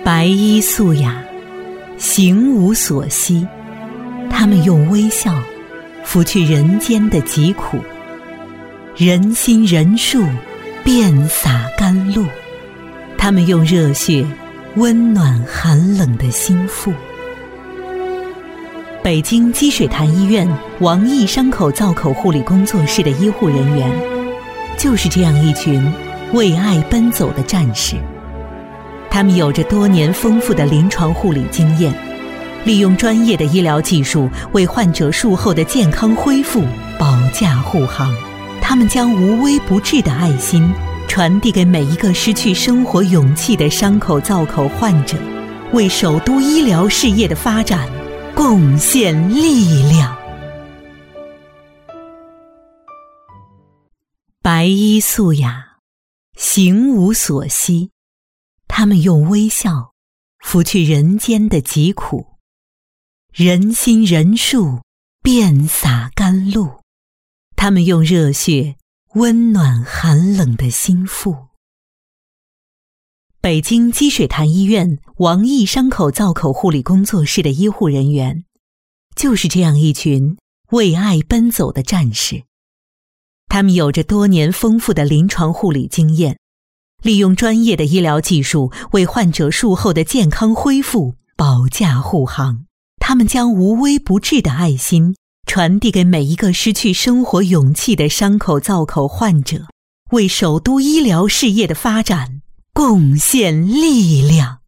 白衣素雅，行无所惜，他们用微笑拂去人间的疾苦，人心人术，遍洒甘露。他们用热血温暖寒冷的心腹。北京积水潭医院王毅伤口造口护理工作室的医护人员，就是这样一群为爱奔走的战士。他们有着多年丰富的临床护理经验，利用专业的医疗技术为患者术后的健康恢复保驾护航。他们将无微不至的爱心传递给每一个失去生活勇气的伤口造口患者，为首都医疗事业的发展贡献力量。白衣素雅，行无所惜，他们用微笑拂去人间的疾苦，人心人术，遍洒甘露。他们用热血温暖寒冷的心腹。北京积水潭医院王毅伤口造口护理工作室的医护人员，就是这样一群为爱奔走的战士。他们有着多年丰富的临床护理经验，利用专业的医疗技术为患者术后的健康恢复保驾护航。他们将无微不至的爱心传递给每一个失去生活勇气的伤口造口患者，为首都医疗事业的发展贡献力量。